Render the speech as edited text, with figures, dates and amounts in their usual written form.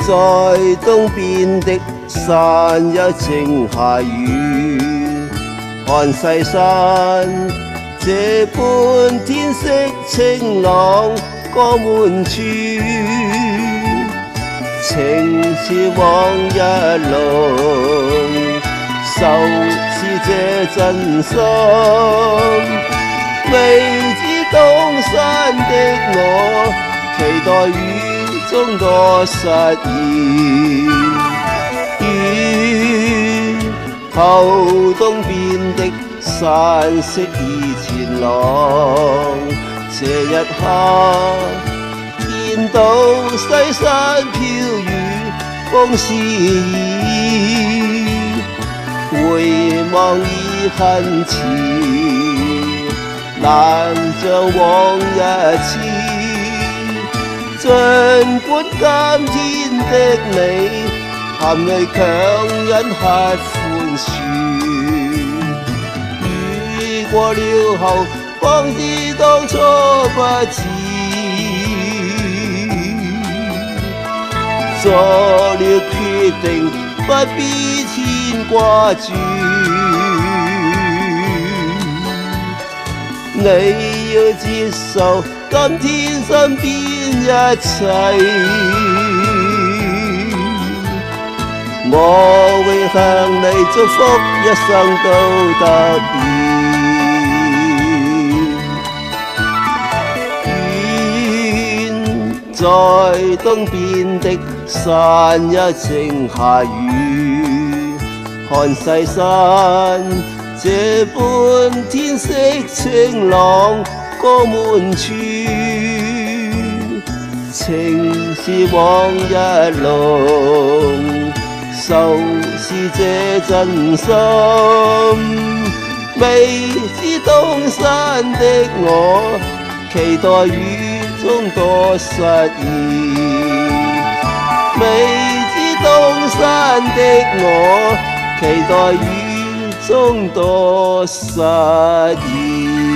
在東邊的山也靜下雨，看西山這般天色晴朗歌滿處，情是往日濃，愁是這真心。未知東山的我，期待雨中多實現。雨後東邊的山色已漸朗，這一刻見到西山飄雨風思意，回望已很遲，難像往日似。儘管今天的你含淚強忍喝寬恕，雨過了後方知當初不智，做了決定不必牽掛住。你要接受今天身邊一切，我會向你祝福一生都得意。願在東邊的山也靜下雨，看西山這般天色晴朗歌滿處，情是往日濃，愁是這真心。未知東山的我，期待雨中多實現。未知東山的我，期待雨中多實現。